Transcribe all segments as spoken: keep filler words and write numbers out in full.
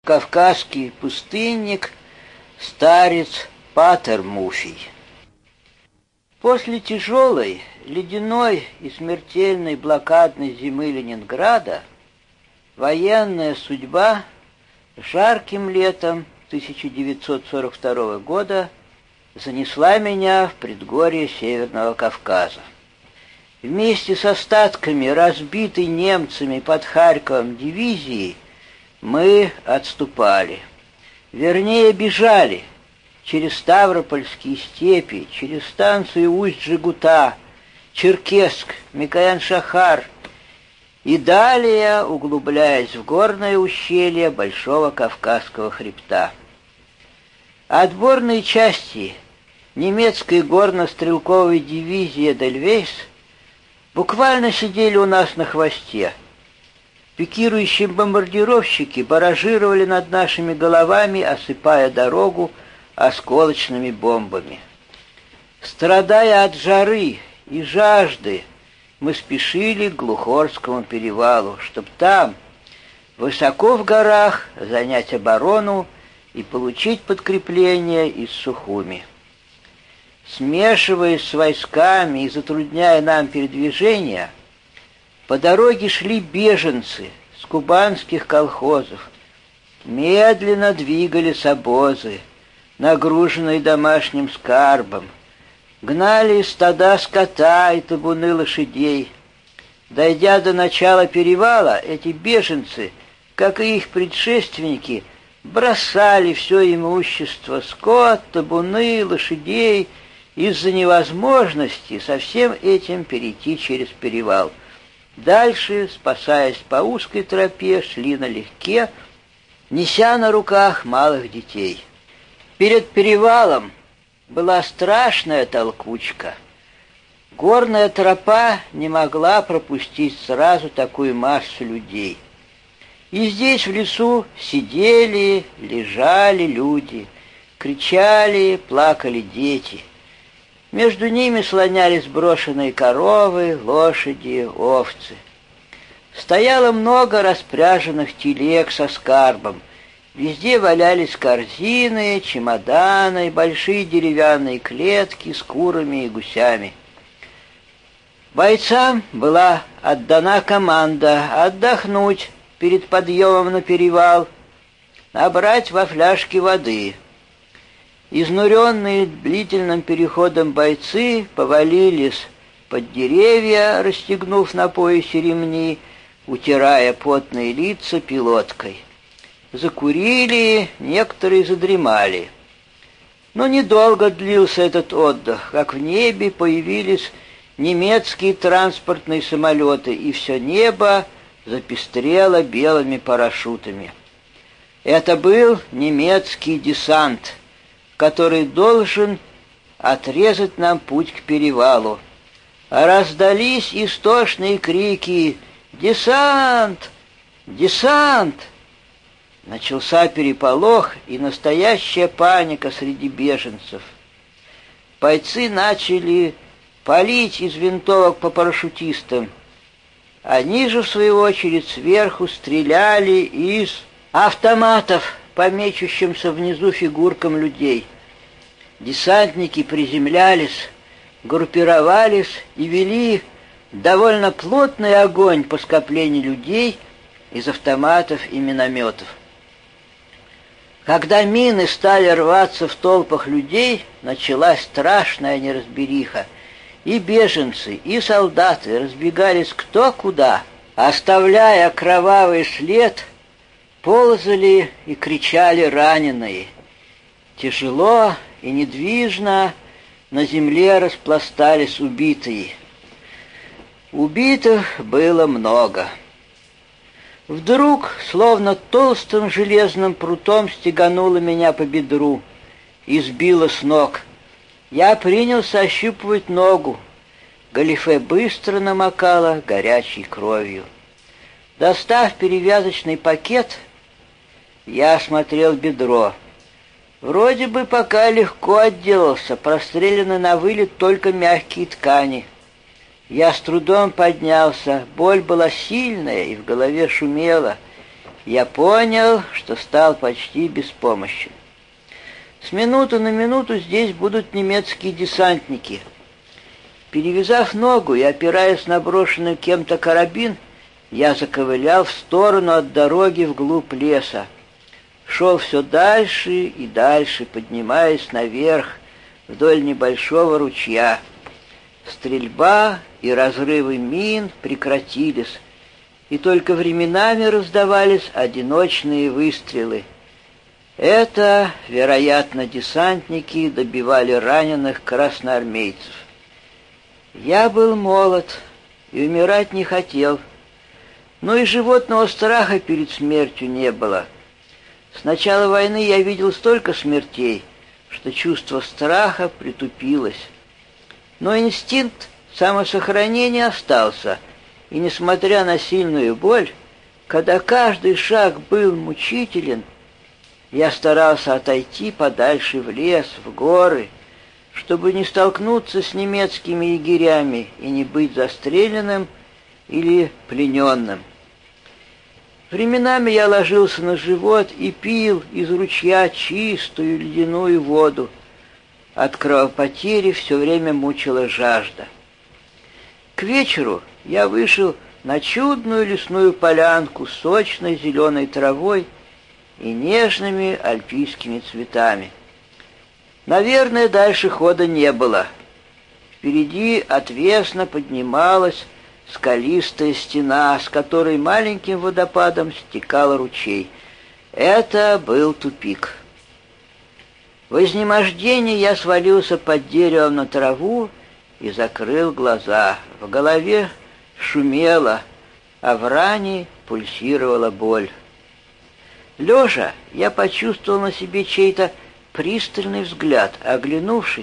кавказский пустынник, старец Патер Муфий. После тяжелой, ледяной и смертельной блокадной зимы Ленинграда военная судьба жарким летом тысяча девятьсот сорок второго года занесла меня в предгорье Северного Кавказа. Вместе с остатками разбитой немцами под Харьковом дивизии мы отступали. Вернее, бежали через Ставропольские степи, через станцию Усть-Жигута, Черкесск, Микоян-Шахар и далее углубляясь в горное ущелье Большого Кавказского хребта. Отборные части немецкой горно-стрелковой дивизии «Эдельвейс» буквально сидели у нас на хвосте. Пикирующие бомбардировщики баражировали над нашими головами, осыпая дорогу осколочными бомбами. Страдая от жары и жажды, мы спешили к Глухорскому перевалу, чтобы там, высоко в горах, занять оборону и получить подкрепление из Сухуми. Смешиваясь с войсками и затрудняя нам передвижение, по дороге шли беженцы с кубанских колхозов. Медленно двигались обозы, нагруженные домашним скарбом. Гнали стада скота и табуны лошадей. Дойдя до начала перевала, эти беженцы, как и их предшественники, бросали все имущество, скот, табуны, лошадей, из-за невозможности со всем этим перейти через перевал. Дальше, спасаясь по узкой тропе, шли налегке, неся на руках малых детей. Перед перевалом была страшная толкучка. Горная тропа не могла пропустить сразу такую массу людей. И здесь, в лесу, сидели, лежали люди, кричали, плакали дети. Между ними слонялись брошенные коровы, лошади, овцы. Стояло много распряженных телег со скарбом. Везде валялись корзины, чемоданы, большие деревянные клетки с курами и гусями. Бойцам была отдана команда отдохнуть перед подъемом на перевал, набрать во фляжки воды. Изнуренные длительным переходом бойцы повалились под деревья, расстегнув на поясе ремни, утирая потные лица пилоткой. Закурили, некоторые задремали. Но недолго длился этот отдых, как в небе появились немецкие транспортные самолеты, и все небо запестрело белыми парашютами. Это был немецкий десант, который должен отрезать нам путь к перевалу. Раздались истошные крики «Десант! Десант!». Начался переполох и настоящая паника среди беженцев. Бойцы начали палить из винтовок по парашютистам. Они же, в свою очередь, сверху стреляли из автоматов по мечущимся внизу фигуркам людей. Десантники приземлялись, группировались и вели довольно плотный огонь по скоплению людей из автоматов и минометов. Когда мины стали рваться в толпах людей, началась страшная неразбериха. И беженцы, и солдаты разбегались кто куда, оставляя кровавый след, ползали и кричали раненые. Тяжело и недвижно на земле распластались убитые. Убитых было много. Вдруг, словно толстым железным прутом, стегануло меня по бедру и сбило с ног. Я принялся ощупывать ногу. Галифе быстро намокало горячей кровью. Достав перевязочный пакет, я осмотрел бедро. Вроде бы пока легко отделался, простреляны на вылет только мягкие ткани. Я с трудом поднялся, боль была сильная и в голове шумела. я понял, что стал почти беспомощен. С минуты на минуту здесь будут немецкие десантники. Перевязав ногу и опираясь на брошенный кем-то карабин, я заковылял в сторону от дороги вглубь леса. Шел все дальше и дальше, поднимаясь наверх вдоль небольшого ручья. Стрельба и разрывы мин прекратились, и только временами раздавались одиночные выстрелы. Это, вероятно, десантники добивали раненых красноармейцев. Я был молод и умирать не хотел, но и животного страха перед смертью не было. С начала войны я видел столько смертей, что чувство страха притупилось. Но инстинкт самосохранения остался, и, несмотря на сильную боль, когда каждый шаг был мучителен, я старался отойти подальше в лес, в горы, чтобы не столкнуться с немецкими егерями и не быть застреленным или плененным. Временами я ложился на живот и пил из ручья чистую ледяную воду. От кровопотери все время мучила жажда. К вечеру я вышел на чудную лесную полянку с сочной зеленой травой и нежными альпийскими цветами. Наверное, дальше хода не было. Впереди отвесно поднималась скалистая стена, с которой маленьким водопадом стекал ручей. Это был тупик. В изнемождении я свалился под деревом на траву и закрыл глаза. В голове шумело, а в ране пульсировала боль. Лежа, я почувствовал на себе чей-то пристальный взгляд. Оглянувшись,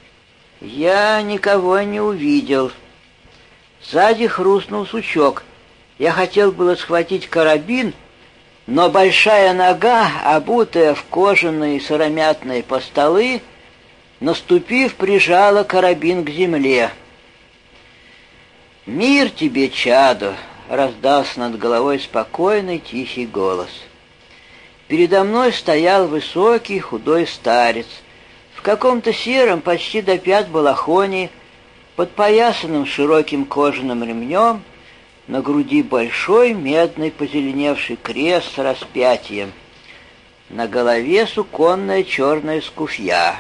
я никого не увидел. Сзади хрустнул сучок. Я хотел было схватить карабин, но большая нога, обутая в кожаные сыромятные постолы, наступив, прижала карабин к земле. «Мир тебе, чадо!» — раздался над головой спокойный тихий голос. Передо мной стоял высокий худой старец в каком-то сером, почти до пят балахоне, подпоясанном широким кожаным ремнем, на груди большой медный позеленевший крест с распятием, на голове суконная черная скуфья.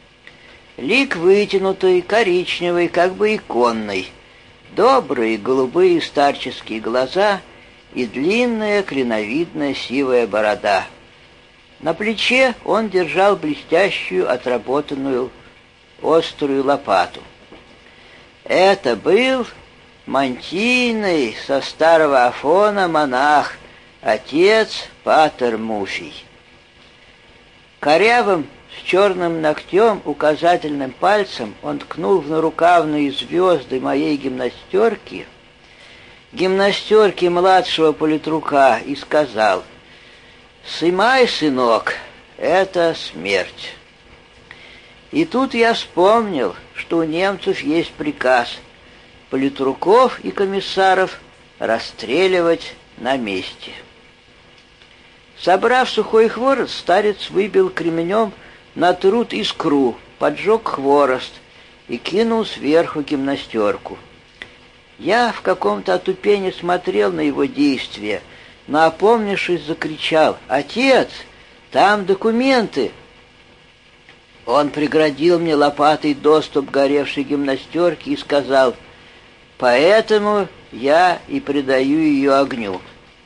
Лик вытянутый, коричневый, как бы иконный, добрые голубые старческие глаза и длинная клиновидная сивая борода. На плече он держал блестящую, отработанную острую лопату. Это был мантийный со старого Афона монах, отец Патер Муфий. Корявым, с черным ногтем, указательным пальцем он ткнул в нарукавные звезды моей гимнастерки, гимнастерки младшего политрука, и сказал: «Сымай, сынок, это смерть». И тут я вспомнил, что у немцев есть приказ политруков и комиссаров расстреливать на месте. Собрав сухой хворост, старец выбил кременем на труд искру, поджег хворост и кинул сверху гимнастерку. Я в каком-то отупении смотрел на его действия, но, опомнившись, закричал: «Отец, там документы!» Он преградил мне лопатой доступ к горевшей гимнастерке и сказал: «Поэтому я и предаю ее огню».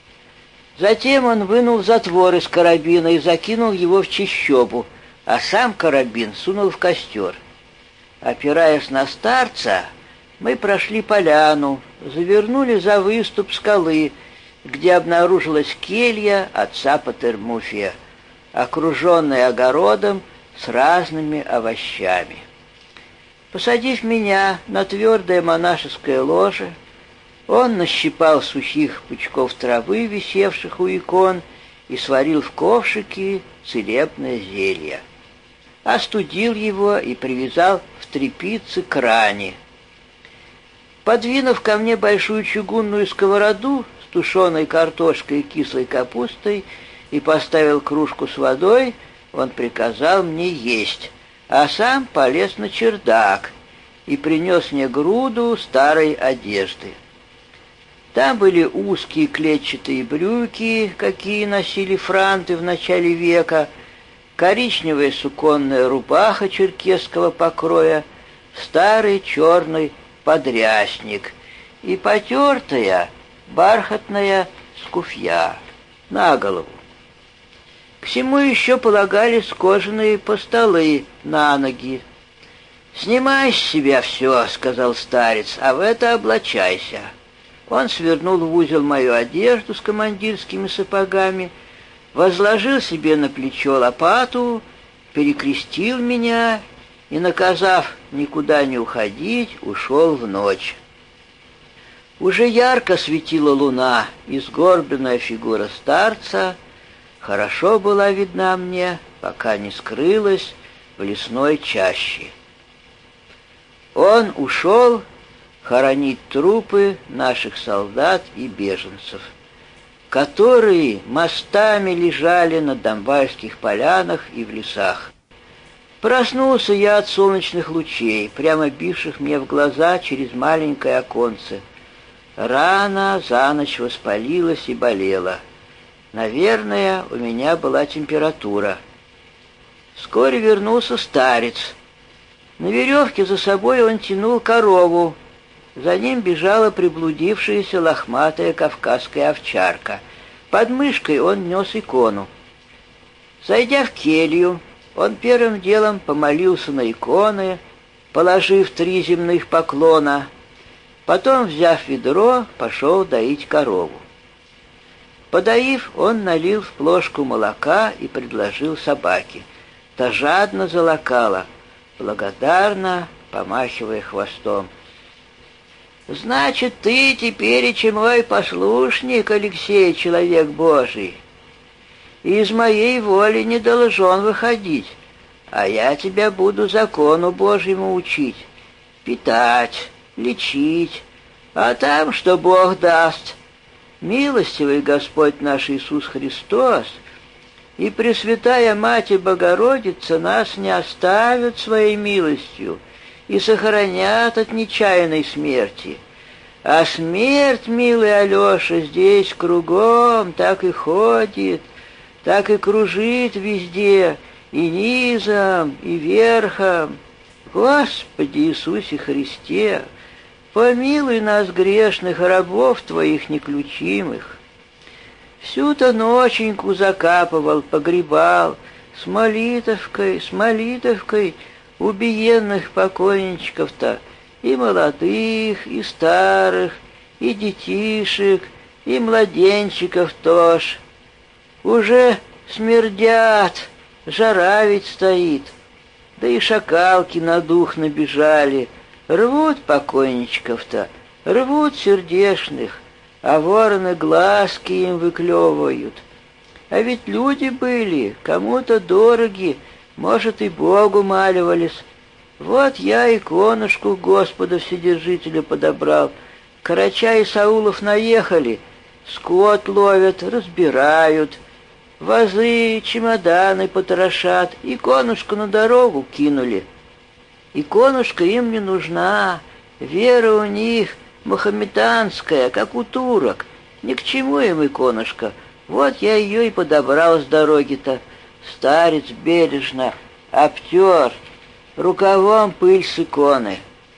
Затем он вынул затвор из карабина и закинул его в чащобу, а сам карабин сунул в костер. Опираясь на старца, мы прошли поляну, завернули за выступ скалы, где обнаружилась келья отца Патермуфия, окруженная огородом с разными овощами. Посадив меня на твердое монашеское ложе, он нащипал сухих пучков травы, висевших у икон, и сварил в ковшике целебное зелье. Остудил его и привязал в тряпице к ране. Подвинув ко мне большую чугунную сковороду тушеной картошкой и кислой капустой и поставил кружку с водой, он приказал мне есть, а сам полез на чердак и принес мне груду старой одежды. Там были узкие клетчатые брюки, какие носили франты в начале века, коричневая суконная рубаха черкесского покроя, старый черный подрясник и потертая бархатная скуфья на голову. К всему еще полагались кожаные постолы на ноги. «Снимай с себя все», — сказал старец, — «а в это облачайся». Он свернул в узел мою одежду с командирскими сапогами, возложил себе на плечо лопату, перекрестил меня и, наказав никуда не уходить, ушел в ночь. Уже ярко светила луна, и сгорбленная фигура старца хорошо была видна мне, пока не скрылась в лесной чаще. Он ушел хоронить трупы наших солдат и беженцев, которые мостами лежали на донбасских полянах и в лесах. Проснулся я от солнечных лучей, прямо бивших мне в глаза через маленькое оконце. Рана за ночь воспалилась и болела. Наверное, у меня была температура. Вскоре вернулся старец. На веревке за собой он тянул корову. За ним бежала приблудившаяся лохматая кавказская овчарка. Под мышкой он нес икону. Зайдя в келью, он первым делом помолился на иконы, положив три земных поклона. Потом, взяв ведро, пошел доить корову. Подоив, он налил в плошку молока и предложил собаке. Та жадно залакала, благодарно помахивая хвостом. «Значит, ты теперь мой послушник, Алексей, человек Божий, и из моей воли не должен выходить, а я тебя буду закону Божьему учить, питать, лечить, а там, что Бог даст. Милостивый Господь наш Иисус Христос и Пресвятая Мать и Богородица нас не оставят своей милостью и сохранят от нечаянной смерти. А смерть, милый Алеша, здесь кругом так и ходит, так и кружит везде, и низом, и верхом. Господи Иисусе Христе, помилуй нас, грешных рабов Твоих неключимых. Всю-то ноченьку закапывал, погребал, с молитовкой, с молитовкой убиенных покойничков-то, и молодых, и старых, и детишек, и младенчиков тоже. Уже смердят, жара ведь стоит, да и шакалки на дух набежали, рвут покойничков-то, рвут сердешных, а вороны глазки им выклевывают. А ведь люди были, кому-то дороги, может, и Богу маливались. Вот я иконушку Господа Вседержителя подобрал. Карача и Саулов наехали, скот ловят, разбирают, вазы, чемоданы потрошат, иконушку на дорогу кинули. Иконушка им не нужна, вера у них мухаммеданская, как у турок. Ни к чему им иконушка. Вот я ее и подобрал с дороги-то. Старец бережно обтер рукавом пыль с иконы.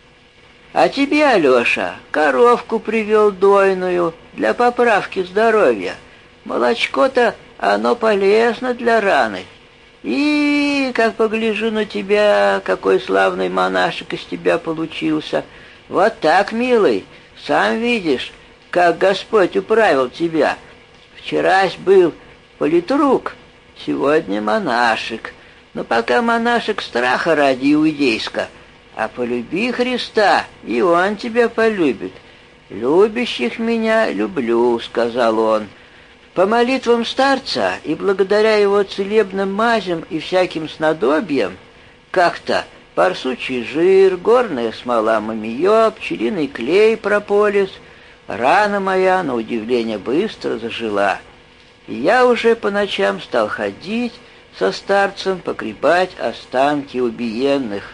А тебе, Алеша, коровку привел дойную для поправки здоровья. Молочко-то оно полезно для раны. И, как погляжу на тебя, какой славный монашек из тебя получился. Вот так, милый, сам видишь, как Господь управил тебя. Вчерась был политрук, сегодня монашек. Но пока монашек страха ради иудейска, а полюби Христа, и Он тебя полюбит. «Любящих меня люблю», — сказал он. По молитвам старца и благодаря его целебным мазям и всяким снадобьям, как-то барсучий жир, горная смола мамиё, пчелиный клей прополис, Рана моя, на удивление, быстро зажила, и я уже по ночам стал ходить со старцем погребать останки убиенных.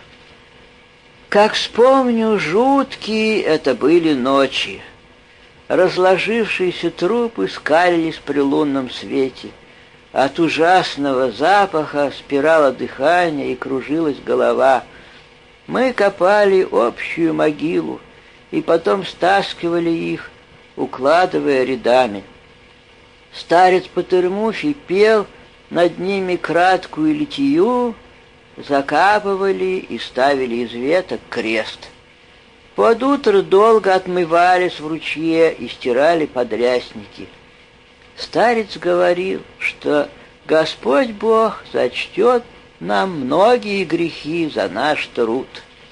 Как вспомню, жуткие это были ночи. Разложившиеся трупы скалились при лунном свете. От ужасного запаха спирало дыхание и кружилась голова. Мы копали общую могилу и потом стаскивали их, укладывая рядами. Старец Патермуфий пел над ними краткую литию, закапывали и ставили из веток крест. Под утро долго отмывались в ручье и стирали подрясники. Старец говорил, что Господь Бог зачтет нам многие грехи за наш труд.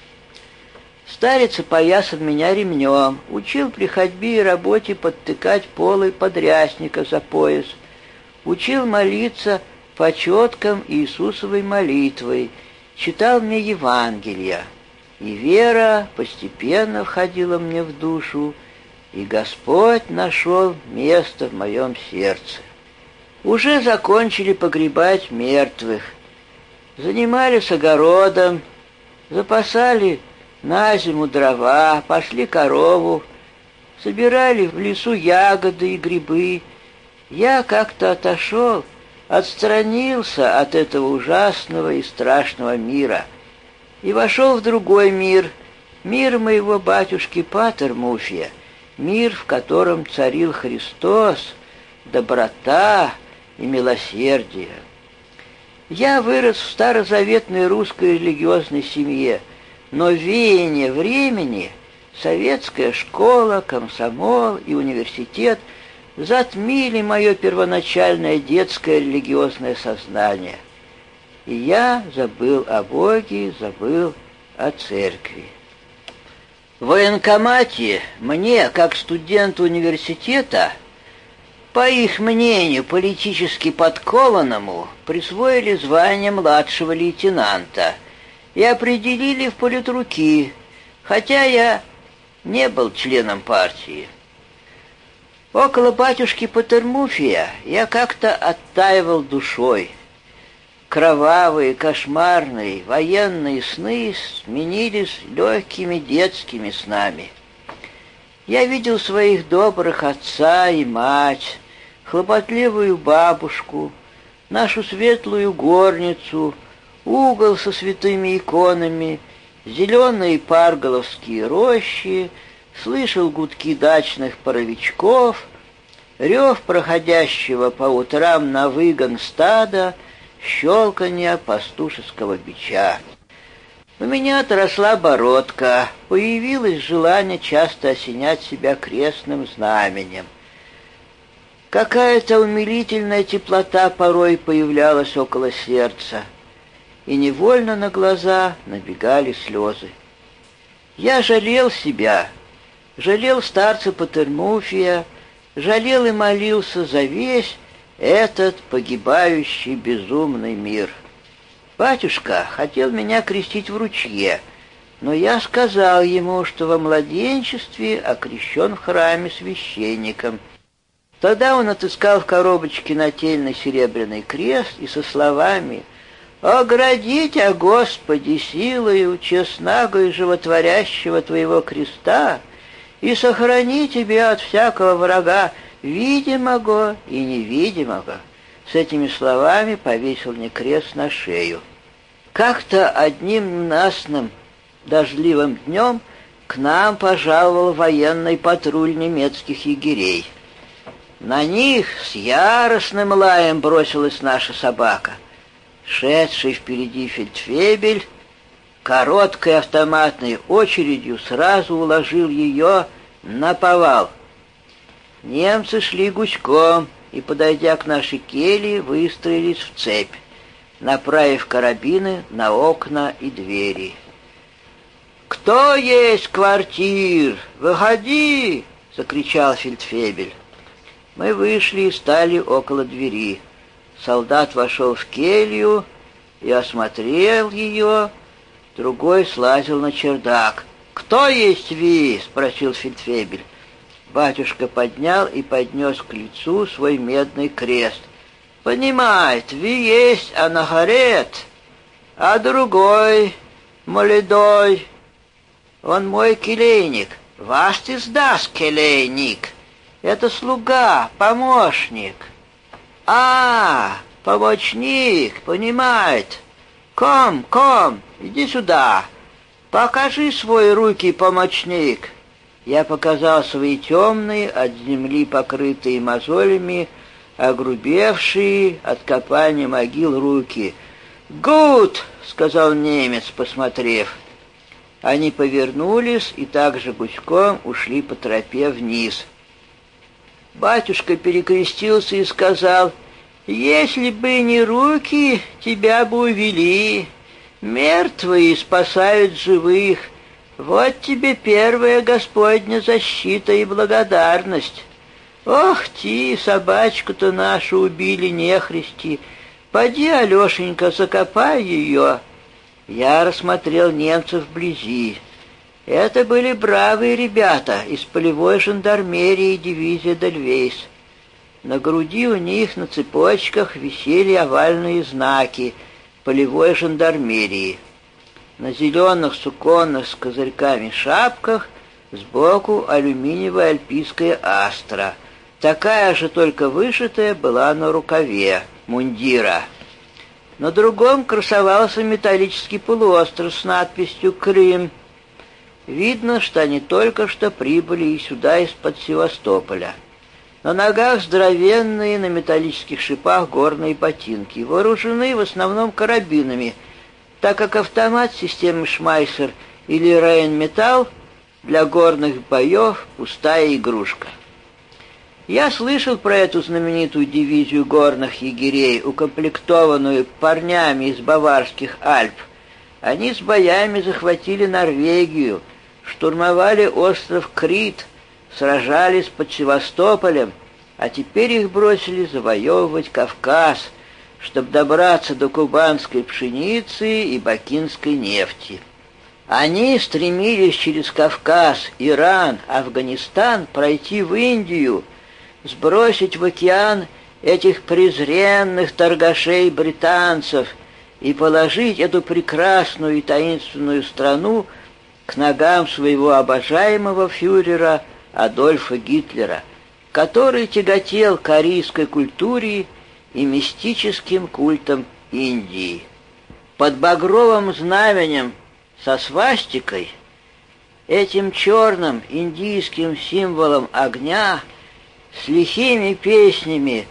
Старец опоясал меня ремнем, учил при ходьбе и работе подтыкать полы подрясника за пояс, учил молиться по четкам Иисусовой молитвой, читал мне Евангелия, и вера постепенно входила мне в душу, и Господь нашел место в моем сердце. Уже закончили погребать мертвых, занимались огородом, запасали на зиму дрова, пошли корову, собирали в лесу ягоды и грибы. Я как-то отошел, отстранился от этого ужасного и страшного мира и вошел в другой мир, мир моего батюшки Патермуфия, мир, в котором царил Христос, доброта и милосердие. Я вырос в старозаветной русской религиозной семье, но веяние времени, советская школа, комсомол и университет затмили мое первоначальное детское религиозное сознание. И я забыл о Боге, забыл о церкви. В военкомате мне, как студенту университета, по их мнению политически подкованному, присвоили звание младшего лейтенанта и определили в политруки, хотя я не был членом партии. Около батюшки Патермуфия я как-то оттаивал душой. Кровавые, кошмарные, военные сны сменились легкими детскими снами. Я видел своих добрых отца и мать, хлопотливую бабушку, нашу светлую горницу, угол со святыми иконами, зеленые парголовские рощи, слышал гудки дачных паровичков, рев проходящего по утрам на выгон стада, щелканье пастушеского бича. У меня отросла бородка, появилось желание часто осенять себя крестным знаменем. Какая-то умилительная теплота порой появлялась около сердца, и невольно на глаза набегали слезы. Я жалел себя, жалел старца Патермуфия, жалел и молился за весь этот погибающий безумный мир. Батюшка хотел меня крестить в ручье, но я сказал ему, что во младенчестве окрещен в храме священником. Тогда он отыскал в коробочке нательный серебряный крест и со словами «Огради тебя, Господи, силою честного и животворящего Твоего креста, и сохрани тебя от всякого врага, видимого и невидимого». С этими словами повесил мне крест на шею. Как-то одним ненастным дождливым днем к нам пожаловал военный патруль немецких егерей. На них с яростным лаем бросилась наша собака. Шедший впереди фельдфебель короткой автоматной очередью сразу уложил ее наповал. Немцы шли гуськом и, подойдя к нашей келье, выстроились в цепь, направив карабины на окна и двери. «Кто есть квартир? Выходи!» — закричал фельдфебель. Мы вышли и стали около двери. Солдат вошел в келью и осмотрел ее, другой слазил на чердак. «Кто есть вы?» — спросил фельдфебель. Батюшка поднял и поднес к лицу свой медный крест. «Понимает, вы есть Анахарет, а другой, молодой, он мой келейник. Вас ты сдаст, келейник. Это слуга, помощник». «А, помощник, понимает. Ком, ком, иди сюда. Покажи свои руки, помощник». Я показал свои темные, от земли покрытые мозолями, огрубевшие от копания могил руки. «Гуд!» — сказал немец, посмотрев. Они повернулись и также гуськом ушли по тропе вниз. Батюшка перекрестился и сказал: «Если бы не руки, тебя бы увели. Мертвые спасают живых. Вот тебе первая Господня защита и благодарность. Ох ти, собачку-то нашу убили нехристи. Поди, Алешенька, закопай ее». Я рассмотрел немцев вблизи. Это были бравые ребята из полевой жандармерии дивизии Дельвейс. На груди у них на цепочках висели овальные знаки полевой жандармерии. На зеленых суконных с козырьками шапках сбоку алюминиевая альпийская астра. Такая же, только вышитая, была на рукаве мундира. На другом красовался металлический полуостров с надписью «Крым». Видно, что они только что прибыли и сюда из-под Севастополя. На ногах здоровенные на металлических шипах горные ботинки, вооружены в основном карабинами, так как автомат системы Шмайсер или Рейнметалл для горных боев — пустая игрушка. Я слышал про эту знаменитую дивизию горных егерей, укомплектованную парнями из Баварских Альп. Они с боями захватили Норвегию, штурмовали остров Крит, сражались под Севастополем, а теперь их бросили завоевывать Кавказ, чтобы добраться до кубанской пшеницы и бакинской нефти. Они стремились через Кавказ, Иран, Афганистан пройти в Индию, сбросить в океан этих презренных торгашей-британцев и положить эту прекрасную и таинственную страну к ногам своего обожаемого фюрера Адольфа Гитлера, который тяготел к арийской культуре и мистическим культом Индии. Под багровым знаменем со свастикой, этим черным индийским символом огня, с лихими песнями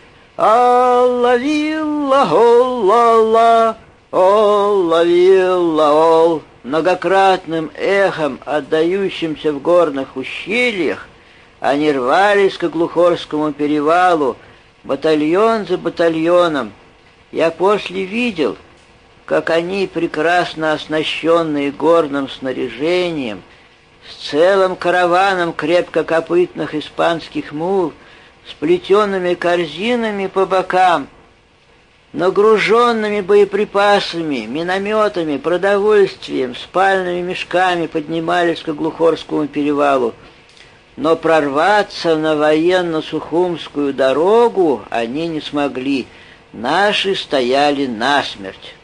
«Алла-вилла-холла-ла, олла-вилла-ол», многократным эхом, отдающимся в горных ущельях, они рвались к Оглухорскому перевалу, батальон за батальоном. Я после видел, как они, прекрасно оснащенные горным снаряжением, с целым караваном крепкокопытных испанских мул, с плетеными корзинами по бокам, нагруженными боеприпасами, минометами, продовольствием, спальными мешками поднимались к Оглухорскому перевалу. Но прорваться на военно-сухумскую дорогу они не смогли. Наши стояли насмерть.